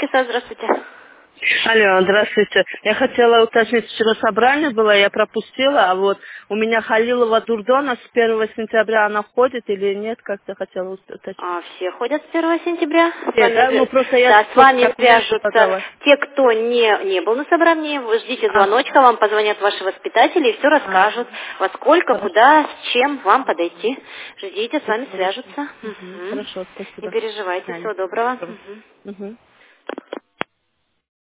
Станислав, здравствуйте. Алло, здравствуйте. Я хотела уточнить, вчера собрание было, я пропустила, а вот у меня Халилова Дурдона с 1 сентября она входит или нет, как-то хотела уточнить. Все ходят с 1 сентября. Нет, да, ну просто я... Да, с вами документы свяжутся подавать. те, кто не был на собрании. Вы ждите звоночка, вам позвонят ваши воспитатели и все расскажут, во сколько, Хорошо. куда, с чем вам подойти. Ждите, с вами Хорошо. свяжутся. Хорошо, Не спасибо. переживайте, всего доброго. Угу.